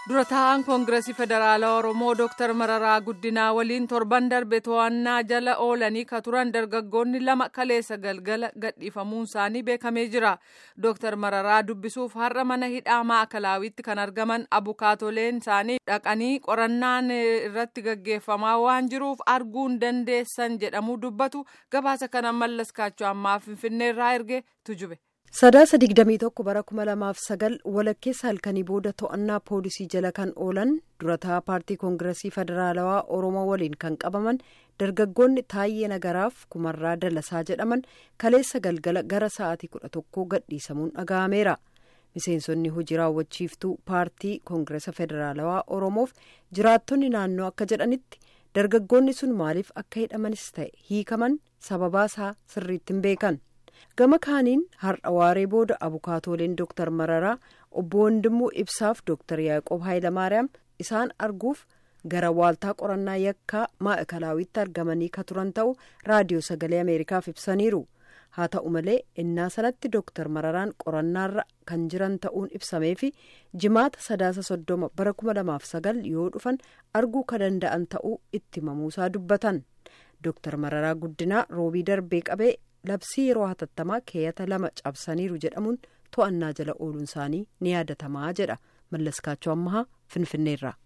dura taa'aan koongireesii federaalaa Oromoo Dr. Mararaa Guddinaa waliin torban darbe to'annaa jala oolanii ka turan dargaggoonni lama kaleessa galgala gadhiifamuun isaanii beekamee jira. Dr. Mararaa dubbisuuf har'a mana hidhaa Maakalawiitti kan argaman abukaatoleen isaanii dhaqanii qorannaan irratti gaggeeffamaa waan jiruuf arguu hin dandeessan jedhamuu dubbatu. Gabaasa kana Mallas Kaachoo ammaa Finfinneerraa erge tujube. Sadaasa 21 bara 2009 walakkeessa halkanii booda to'annaa poolisii jala kan oolan durataa paartii koongireesii federaalawaa Oromoo waliin kan qabaman dargaggoonni Taayyee Nagaraaf Kumarraa Dalasaa jedhaman kaleessa galgala gara sa'aatii 11 gadhiisamuun dhaga'ameera. Miseensonni hojii raawwachiiftuu paartii koongireesa federaalawaa Oromoof jiraattonni naannoo akka jedhanitti dargaggoonni sun maaliif akka hidhamanis ta'e hiikaman sababaasaa sirriitti hin beekan. Gama kaaniin har'a waaree booda abukaatooleen Dr. Mararaa obbo Wandimuu Ibsaaf Dr. Yaaqoob Hayilamaariyaam isaan arguuf gara waaltaa qorannaa yakkaa Maakalawiitti argamanii ka turan ta'u raadiyoo sagalee Ameerikaaf ibsaniiru. Haa ta'u malee innaa sanatti Dr. Mararaan qorannaarra kan jiran ta'uun ibsamee fi jimaata sadaasa 30 bara 2009 yoo dhufan arguu ka danda'an ta'uu itti himamuusaa dubbatan. Dr. Mararaa Guddinaa roobii darbee qabee labsii yeroo hatattamaa keeyata 2 cabsaniiru jedhamuun to'annaa jala ooluun isaanii ni yaadatamaa jedha Mallas Kaachoo ammaa Finfinneerraa.